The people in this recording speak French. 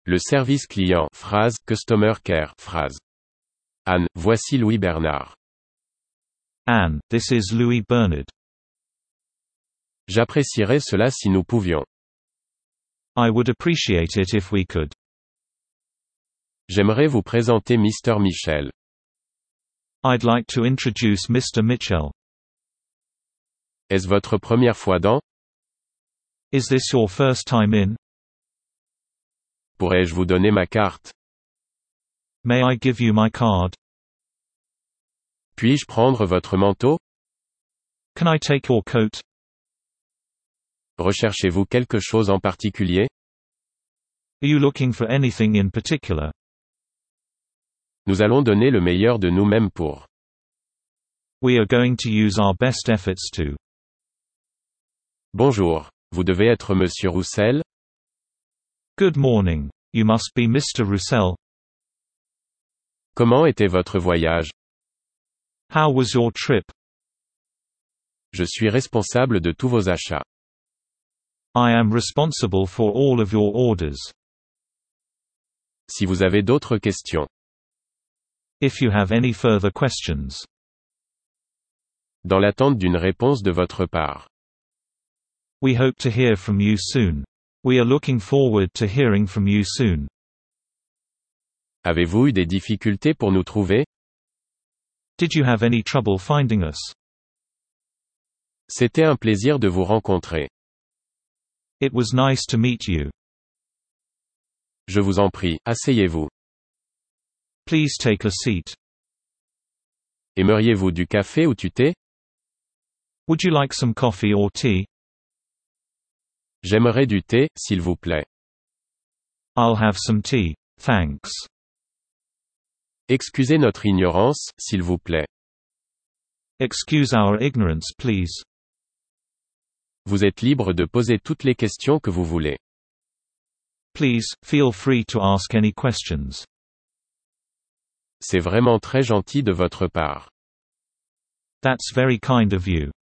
Le service client, phrase, customer care, phrase. Anne, voici Louis Bernard. Anne, this is Louis Bernard. J'apprécierais cela si nous pouvions. I would appreciate it if we could. J'aimerais vous présenter Mr. Michel. I'd like to introduce Mr. Mitchell. Est-ce votre première fois dans? Is this your first time in? Pourrais-je vous donner ma carte? May I give you my card? Puis-je prendre votre manteau? Can I take your coat? Recherchez-vous quelque chose en particulier? Are you looking for anything in particular? Nous allons donner le meilleur de nous-mêmes pour. We are going to use our best efforts to. Bonjour, vous devez être Monsieur Roussel? Good morning. You must be Mr. Roussel. Comment était votre voyage? How was your trip? Je suis responsable de tous vos achats. I am responsible for all of your orders. Si vous avez d'autres questions. If you have any further questions. Dans l'attente d'une réponse de votre part. We hope to hear from you soon. We are looking forward to hearing from you soon. Avez-vous eu des difficultés pour nous trouver? Did you have any trouble finding us? C'était un plaisir de vous rencontrer. It was nice to meet you. Je vous en prie, asseyez-vous. Please take a seat. Aimeriez-vous du café ou du thé? Would you like some coffee or tea? J'aimerais du thé, s'il vous plaît. I'll have some tea, thanks. Excusez notre ignorance, s'il vous plaît. Excuse our ignorance, please. Vous êtes libre de poser toutes les questions que vous voulez. Please, feel free to ask any questions. C'est vraiment très gentil de votre part. That's very kind of you.